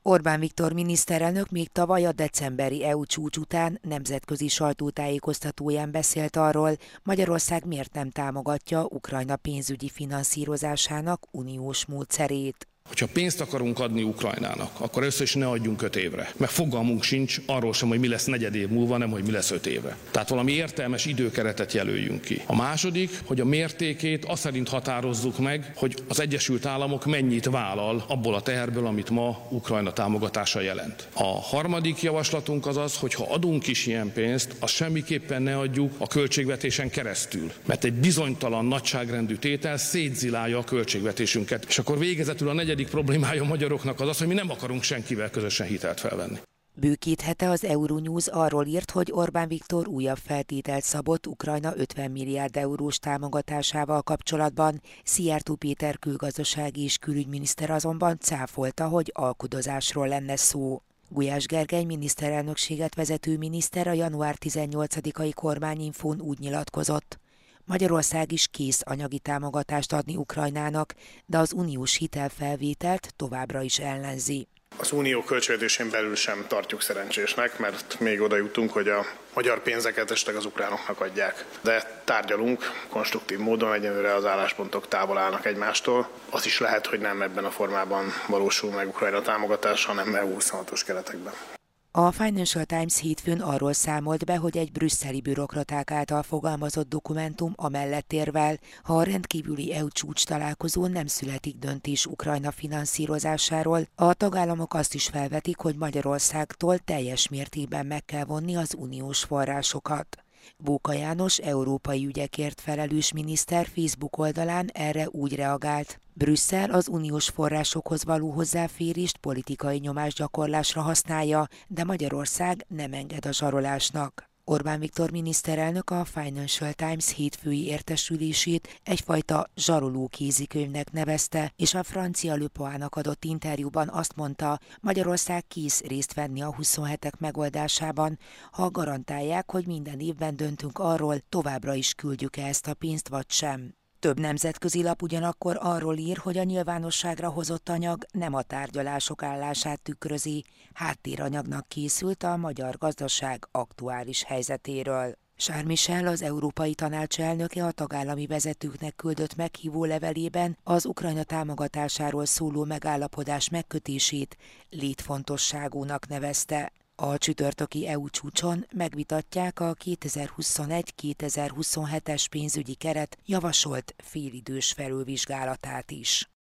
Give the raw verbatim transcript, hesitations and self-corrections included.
Orbán Viktor miniszterelnök még tavaly a decemberi é u csúcs után nemzetközi sajtótájékoztatóján beszélt arról, Magyarország miért nem támogatja Ukrajna pénzügyi finanszírozásának uniós módszerét. Hogyha pénzt akarunk adni Ukrajnának, akkor először is ne adjunk öt évre. Mert fogalmunk sincs arról sem, hogy mi lesz negyed év múlva, nem hogy mi lesz öt évre. Tehát valami értelmes időkeretet jelöljünk ki. A második, hogy a mértékét azt szerint határozzuk meg, hogy az Egyesült Államok mennyit vállal abból a teherből, amit ma Ukrajna támogatása jelent. A harmadik javaslatunk az az, hogy ha adunk is ilyen pénzt, azt semmiképpen ne adjuk a költségvetésen keresztül. Mert egy bizonytalan nagyságrendű tétel szétzilálja a költségvetésünket. És akkor végezetül a negyedik A negyedik problémája a magyaroknak az az, hogy mi nem akarunk senkivel közösen hitelt felvenni. Bő két hete az Euronews arról írt, hogy Orbán Viktor újabb feltételt szabott Ukrajna ötven milliárd eurós támogatásával kapcsolatban. Szijjártó Péter külgazdasági és külügyminiszter azonban cáfolta, hogy alkudozásról lenne szó. Gulyás Gergely miniszterelnökséget vezető miniszter a január tizennyolcadikai kormányinfón úgy nyilatkozott: Magyarország is kész anyagi támogatást adni Ukrajnának, de az uniós hitelfelvételt továbbra is ellenzi. Az unió költségvetésén belül sem tartjuk szerencsésnek, mert még oda jutunk, hogy a magyar pénzeket esetleg az ukránoknak adják. De tárgyalunk konstruktív módon, egyenlőre az álláspontok távol állnak egymástól. Az is lehet, hogy nem ebben a formában valósul meg Ukrajna támogatása, hanem é u huszonhatos keretekben. A Financial Times hétfőn arról számolt be, hogy egy brüsszeli bürokraták által fogalmazott dokumentum amellett érvel, ha a rendkívüli é u csúcs találkozón nem születik döntés Ukrajna finanszírozásáról, a tagállamok azt is felvetik, hogy Magyarországtól teljes mértékben meg kell vonni az uniós forrásokat. Bóka János európai ügyekért felelős miniszter Facebook oldalán erre úgy reagált: Brüsszel az uniós forrásokhoz való hozzáférést politikai nyomásgyakorlásra használja, de Magyarország nem enged a zsarolásnak. Orbán Viktor miniszterelnök a Financial Times hétfői értesülését egyfajta zsaroló kézikönyvnek nevezte, és a francia Le Poids-nak adott interjúban azt mondta, Magyarország kész részt venni a huszonhetek megoldásában, ha garantálják, hogy minden évben döntünk arról, továbbra is küldjük-e ezt a pénzt vagy sem. Több nemzetközi lap ugyanakkor arról ír, hogy a nyilvánosságra hozott anyag nem a tárgyalások állását tükrözi, háttéranyagnak készült a magyar gazdaság aktuális helyzetéről. Charles Michel, az Európai Tanács elnöke a tagállami vezetőknek küldött meghívó levelében az Ukrajna támogatásáról szóló megállapodás megkötését létfontosságúnak nevezte. A csütörtöki é u csúcson megvitatják a kétezer-huszonegy kétezer-huszonhetes pénzügyi keret javasolt félidős felülvizsgálatát is.